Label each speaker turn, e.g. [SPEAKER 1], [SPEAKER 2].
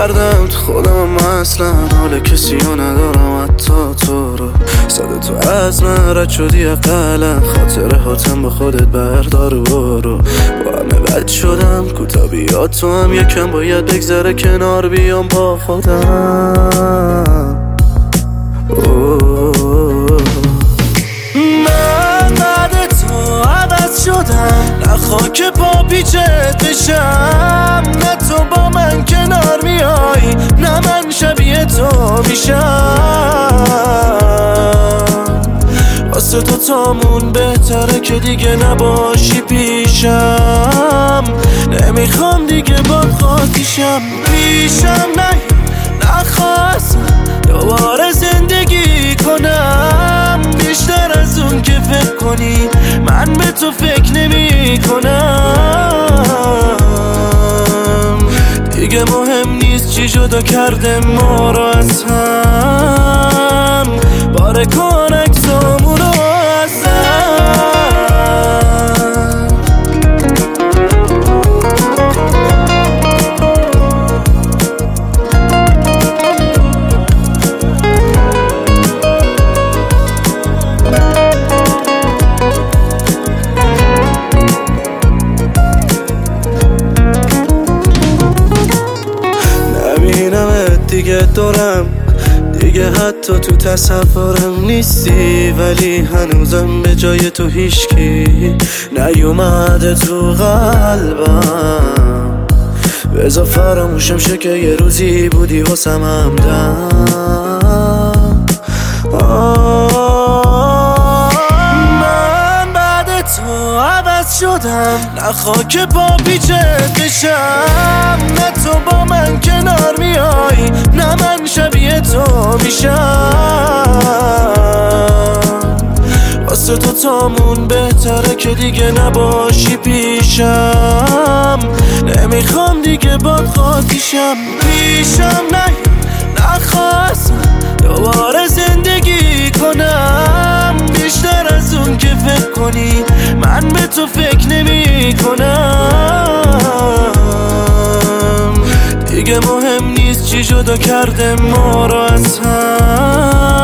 [SPEAKER 1] کردم تو خودم، من اصلا حال کسی رو ندارم حتی تو رو. صدا تو از من رد شدی اقلا، خاطره هاتم با خودت بردار و برو. با همه بد شدم کوتا بیا تو هم یکم باید بگذره کنار بیام با خودم. من بعد تو عوض شدم، نه خاک پا پیچت بشم، نه تو با من کنار میای، نه من شبیه تو میشم. واسه تو تامون بهتره که دیگه نباشی پیشم، نمیخوام دیگه باد خاطیشم. پیشم نخواستم دوباره زندگی کنم، بیشتر از اون که فکر کنی من به تو فکر نمی کنم. دیگه مهم نیست چی جدا کرده ما رو از هم، باره کن عکسامون رو از هم. دیگه دورم، دیگه حتی تو تصورم نیستی، ولی هنوزم به جای تو هیچکی نیومده تو قلبم. بذار فراموشم شه که یه روزی بودی واسم همدم. من بعد تو عوض شدم، نه خاک پا پیچت بشم، نه تو با من کنار میای، نه من شبیه تو میشم. واسه تو تامون بهتره که دیگه نباشی پیشم، نمیخوام دیگه باد خاطیشم. پیشم نخواستم دوباره زندگی کنم، بیشتر از اون که فکر کنی من به تو فکر نمی کنم. دیگه مهم نیست چی جدا کرده ما رو از هم،